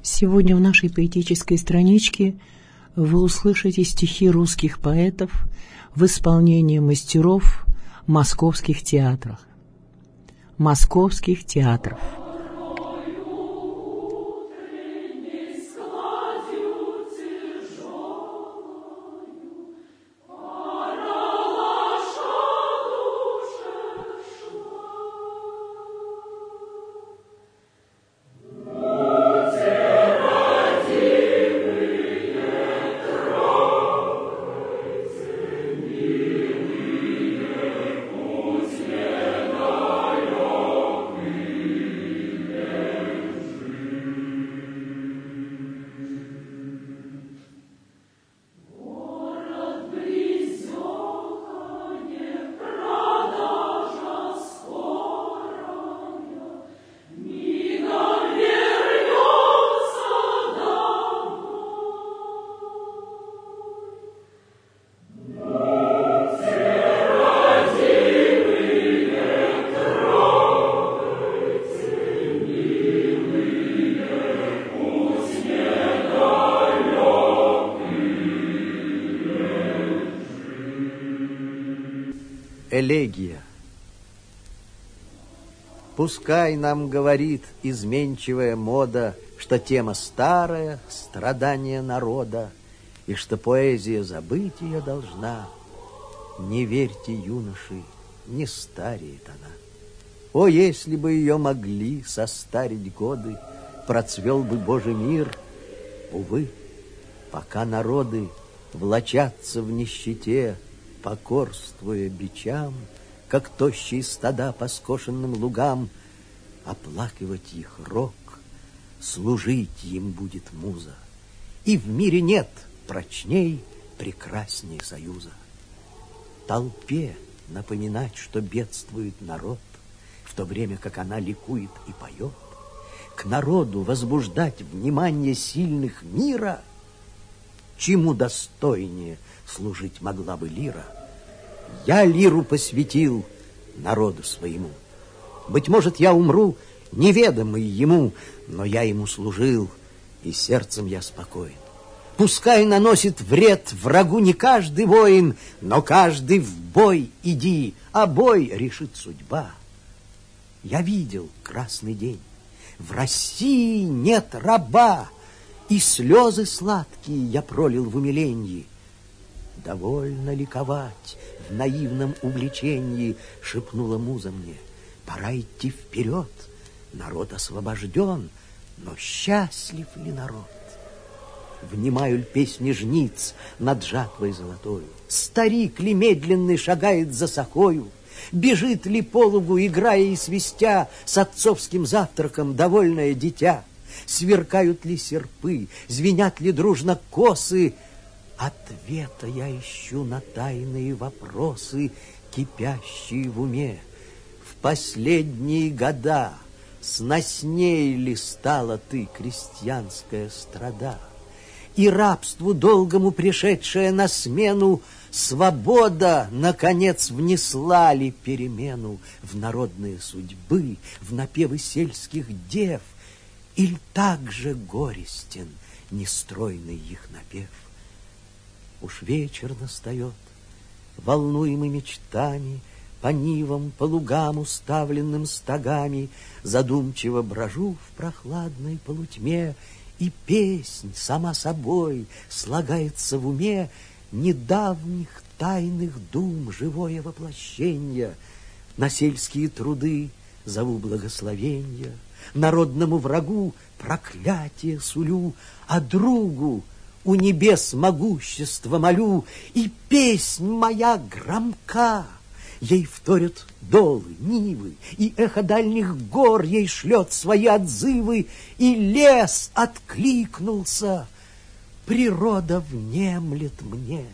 Сегодня в нашей поэтической страничке вы услышите стихи русских поэтов в исполнении мастеров московских театров. Московских театров. Элегия. Пускай нам говорит изменчивая мода, что тема старая, страдания народа, и что поэзия забыть ее должна. Не верьте, юноши, не стареет она. О, если бы ее могли состарить годы, процвел бы Божий мир. Увы, пока народы влачатся в нищете, покорствуя бичам, как тощие стада по скошенным лугам, оплакивать их рок, служить им будет муза. И в мире нет прочней, прекрасней союза. Толпе напоминать, что бедствует народ, в то время как она ликует и поет, к народу возбуждать внимание сильных мира, чему достойнее служить могла бы лира. Я лиру посвятил народу своему. Быть может, я умру, неведомый ему, но я ему служил, и сердцем я спокоен. Пускай наносит вред врагу не каждый воин, но каждый в бой иди, а бой решит судьба. Я видел красный день. В России нет раба, и слезы сладкие я пролил в умилении. Довольно ликовать в наивном увлечении, шепнула муза мне. Пора идти вперед, народ освобожден, но счастлив ли народ? Внимаю ль песни жниц над жатвой золотою? Старик ли медленный шагает за сахою? Бежит ли по лугу, играя и свистя, с отцовским завтраком довольное дитя? Сверкают ли серпы, звенят ли дружно косы? Ответа я ищу на тайные вопросы, кипящие в уме. В последние года сносней ли стала ты, крестьянская страда? И рабству долгому пришедшая на смену свобода, наконец, внесла ли перемену в народные судьбы, в напевы сельских дев? Иль так же горестен нестройный их напев? Уж вечер настает, волнуемый мечтами, по нивам, по лугам, уставленным стогами, задумчиво брожу в прохладной полутьме, и песнь сама собой слагается в уме недавних тайных дум живое воплощение. На сельские труды зову благословенья, народному врагу проклятие сулю, а другу у небес могущество молю, и песнь моя громка. Ей вторят долы, нивы, и эхо дальних гор ей шлет свои отзывы, и лес откликнулся, природа внемлет мне.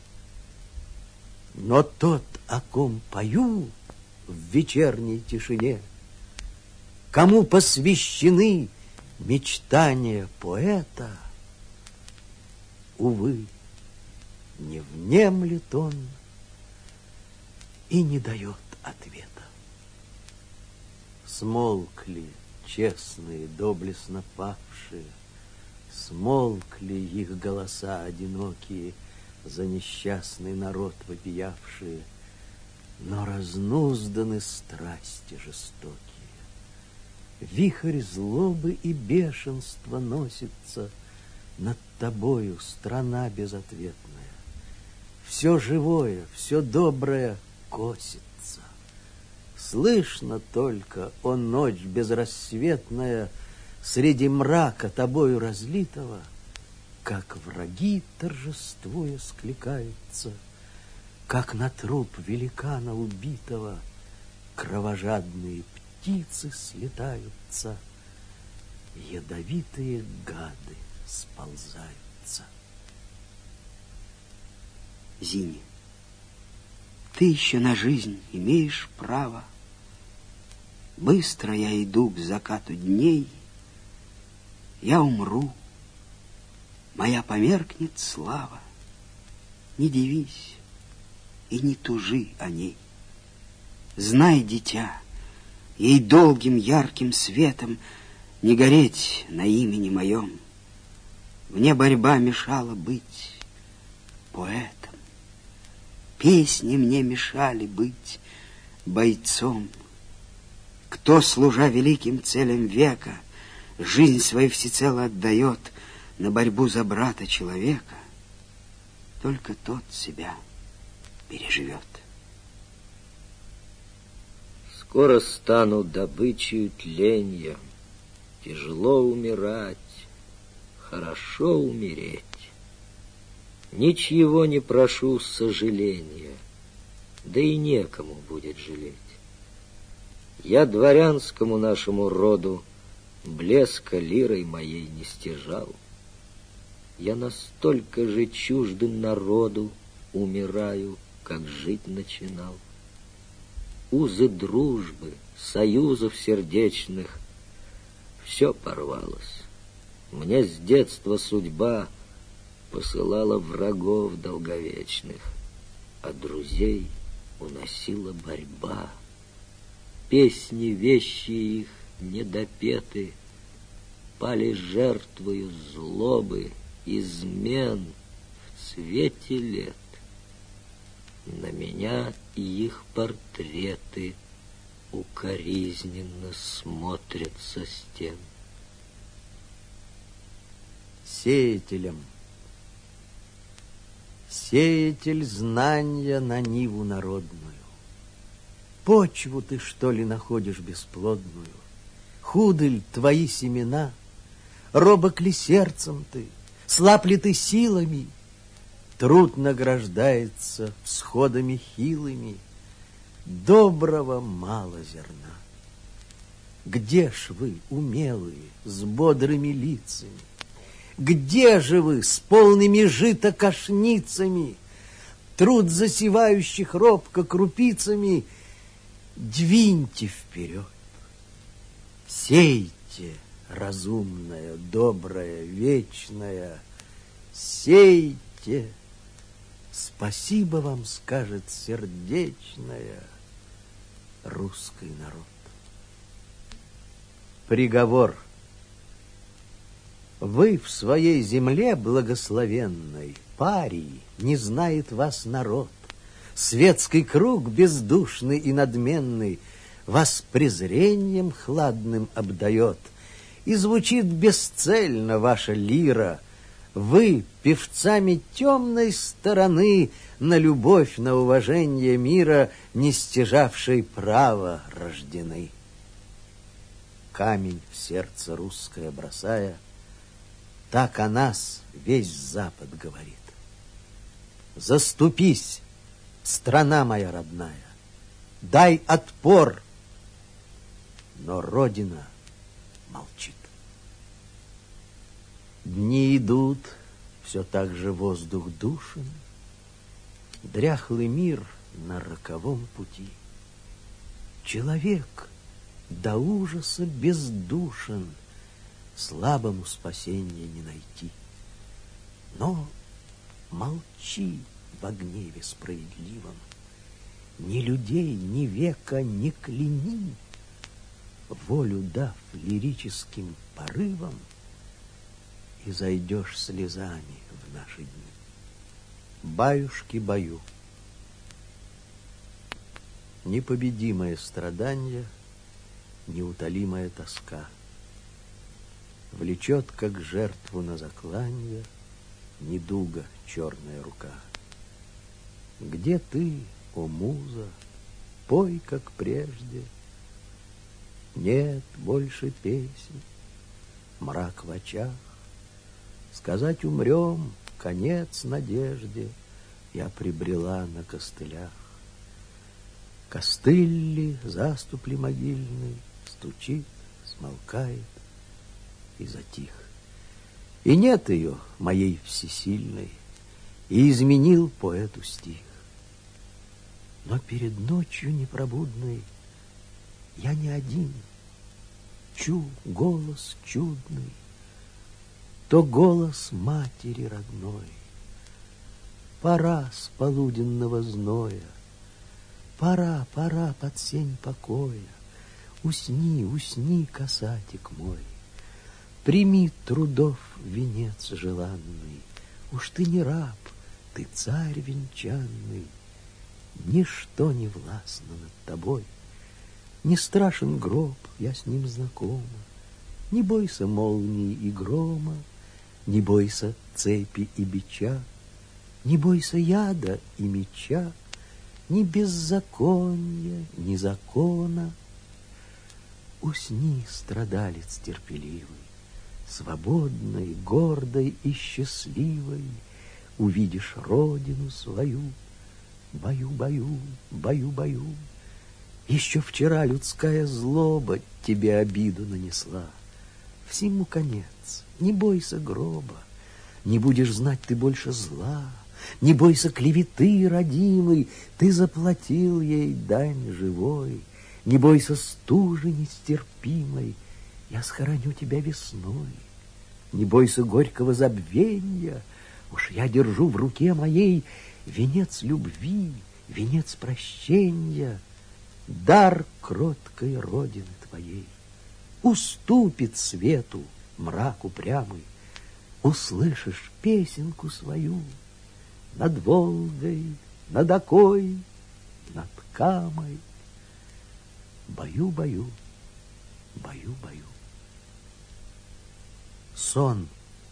Но тот, о ком пою в вечерней тишине, кому посвящены мечтания поэта, увы, не внемлет он и не дает ответа. Смолкли честные, доблестно павшие, Смолкли их голоса одинокие, за несчастный народ вопиявшие, но разнузданы страсти жестокие. Вихрь злобы и бешенства носится над тобою, страна безответная. Все живое, все доброе косится. Слышно только, о ночь безрассветная, среди мрака тобою разлитого, как враги торжествуя скликаются, как на труп великана убитого кровожадные птицы слетаются, ядовитые гады сползаются. Зине, ты еще на жизнь имеешь право. Быстро я иду к закату дней, я умру, моя померкнет слава. Не дивись и не тужи о ней. Знай, дитя, ей долгим ярким светом не гореть на имени моем. Мне борьба мешала быть поэтом, песни мне мешали быть бойцом. Кто, служа великим целям века, жизнь свою всецело отдает на борьбу за брата человека, только тот себя переживет. Скоро стану добычей тленья, тяжело умирать, хорошо умереть. Ничего не прошу сожаления, да и некому будет жалеть. Я дворянскому нашему роду блеска лирой моей не стяжал. Я настолько же чуждым народу умираю, как жить начинал. Узы дружбы, союзов сердечных, все порвалось. Мне с детства судьба посылала врагов долговечных, а друзей уносила борьба. Песни вещи их недопеты пали жертвою злобы, измен в цвете лет. На меня и их портреты укоризненно смотрят со стен. Сеятелем. Сеятель знания на ниву народную. Почву ты, что ли, находишь бесплодную? Худы ль твои семена? Робок ли сердцем ты? Слаб ли ты силами? Труд награждается всходами хилыми, доброго мало зерна. Где ж вы, умелые, с бодрыми лицами? Где же вы, с полными жита кошницами? Труд засевающих робко крупицами двиньте вперед. Сейте, разумное, доброе, вечное, сейте. Спасибо вам скажет сердечное русский народ. Приговор. Вы в своей земле благословенной, парии, не знает вас народ. Светский круг бездушный и надменный вас презрением хладным обдает, и звучит бесцельно ваша лира. Вы, певцами темной стороны, на любовь, на уважение мира, не стяжавшей права, рождены. Камень в сердце русское бросая, так о нас весь Запад говорит. Заступись, страна моя родная, дай отпор, но Родина молчит. Дни идут, все так же воздух душен, дряхлый мир на роковом пути. Человек до ужаса бездушен, слабому спасения не найти. Но молчи во гневе справедливом, ни людей, ни века не кляни, волю дав лирическим порывам, и зайдешь слезами в наши дни. Баюшки-баю. Непобедимое страдание, неутолимая тоска влечет, как жертву на закланье, недуга черная рука. Где ты, о муза, пой, как прежде? Нет больше песен, мрак в очах. Сказать умрем, конец надежде, я прибрела на костылях. Костыль ли, заступ ли могильный, стучит, смолкает и затих. И нет ее, моей всесильной, и изменил поэту стих. Но перед ночью непробудной я не один, чу голос чудный, то голос матери родной. Пора с полуденного зноя, пора, пора под сень покоя. Усни, усни, касатик мой, прими трудов венец желанный. Уж ты не раб, ты царь венчанный. Ничто не властно над тобой. Не страшен гроб, я с ним знакома. Не бойся молнии и грома, не бойся цепи и бича, не бойся яда и меча, ни беззакония, ни закона. Усни, страдалец терпеливый, свободной, гордой и счастливой увидишь родину свою. Баю, баю, баю, баю. Еще вчера людская злоба тебе обиду нанесла. Всему конец, не бойся гроба, не будешь знать ты больше зла. Не бойся клеветы, родимой, ты заплатил ей дань живой. Не бойся стужи нестерпимой, я схороню тебя весной. Не бойся горького забвенья, уж я держу в руке моей венец любви, венец прощения, дар кроткой родины твоей. Уступит свету мрак упрямый, услышишь песенку свою над Волгой, над Окой, над Камой. Баю, баю, баю, баю. Сон.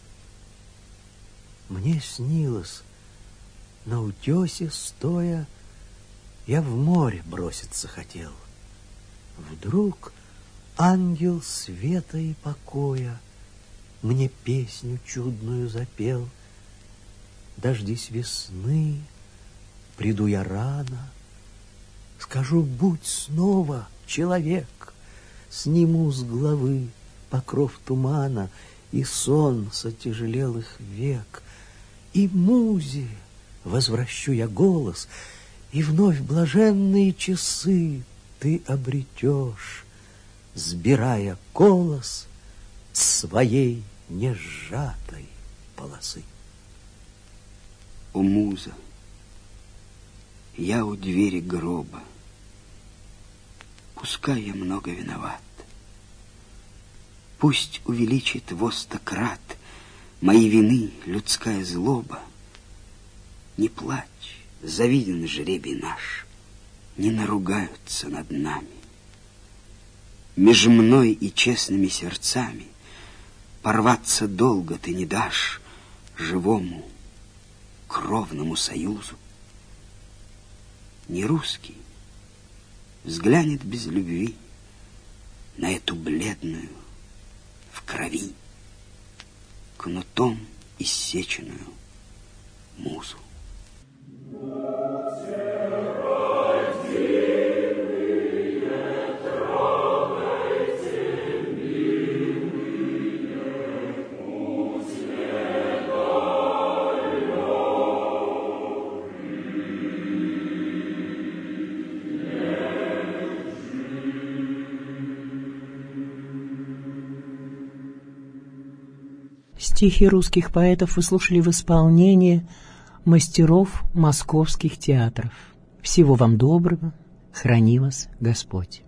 Мне снилось, на утесе стоя, я в море броситься хотел. Вдруг ангел света и покоя мне песню чудную запел. Дождись весны, приду я рано, скажу, будь снова человек. Сниму с головы покров тумана, и сон с отяжелелых век. И музе возвращу я голос, и вновь блаженные часы ты обретешь, сбирая колос с своей несжатой полосы. О, муза, я у двери гроба, пускай я много виноват. Пусть увеличит во 100 крат мои вины людская злоба. Не плачь, завиден жребий наш, не наругаются над нами. Меж мной и честными сердцами порваться долго ты не дашь живому кровному союзу. Не русский взглянет без любви на эту бледную в крови кнутом иссеченную музу. Стихи русских поэтов вы слушали в исполнении мастеров московских театров. Всего вам доброго, храни вас Господь.